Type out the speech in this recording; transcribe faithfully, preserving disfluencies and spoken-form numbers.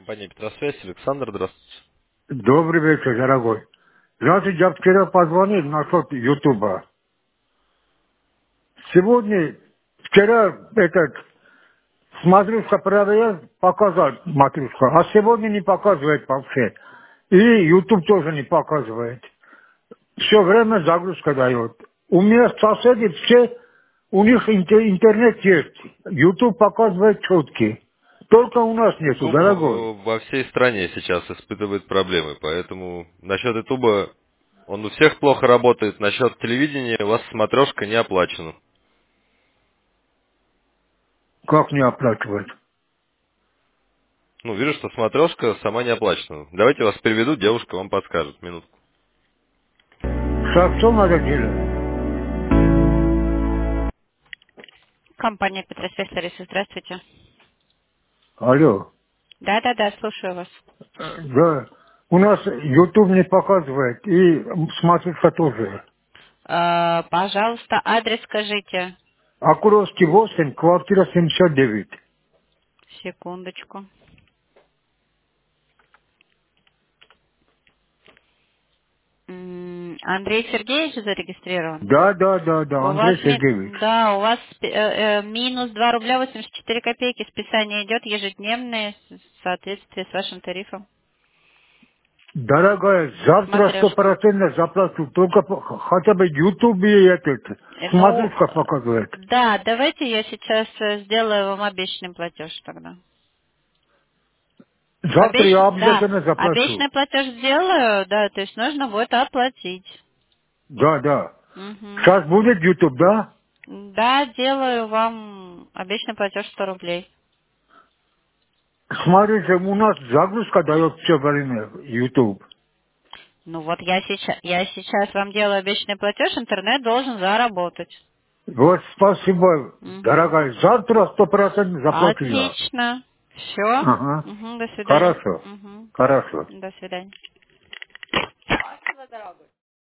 Компания Петросвязь, Александр, здравствуйте. Добрый вечер, дорогой. Знаете, я вчера позвонил насчет Ютуба. Сегодня, вчера этот, смотрюшка проверял, показал матрешка, а сегодня не показывает вообще. И Ютуб тоже не показывает. Все время загрузка дает. У меня соседи все, у них интер- интернет есть. Ютуб показывает четкий. Только у нас нету, YouTube дорогой. э, во всей стране сейчас испытывает проблемы, поэтому насчет YouTube он у всех плохо работает, насчет телевидения у вас смотрешка не оплачена. Как не оплачивать? Ну, вижу, что смотрешка сама не оплачена. Давайте вас переведу, девушка вам подскажет. Минутку. Что, что надо делать? Компания Петросвязь, Лариса, здравствуйте. Алло. Да-да-да, слушаю вас. Да. У нас YouTube не показывает, и смотрится тоже. Э, пожалуйста, адрес скажите. Акуровский восемь, квартира семьдесят девять. Секундочку. М, Андрей Сергеевич зарегистрирован? Да, да, да, да, У Андрей вас, ми- Сергеевич. да, у вас спи- э, э, минус два рубля восемьдесят четыре копейки. Списание идет ежедневное в соответствии с вашим тарифом. Дорогая, завтра сто Смотрешка. процентов заплачу, только по- хотя бы YouTube и этот, Э, Ну, смотришь, как показывает. э, да, давайте я сейчас э, сделаю вам обещанный платеж тогда. Завтра Обещ... я Да, обязательно заплачу. обещанный платеж сделаю, да, то есть нужно будет оплатить. Да, да. Мгм. Сейчас будет YouTube, да? Да, делаю вам обещанный платеж сто рублей. Смотрите, у нас загрузка дает все время YouTube. Ну вот я сейчас, я сейчас вам делаю обещанный платеж, интернет должен заработать. Вот спасибо, Мгм. дорогая. Завтра сто процентов заплачу я. Отлично. Все. Ага. До свидания. Хорошо. Мгм. Хорошо. До свидания.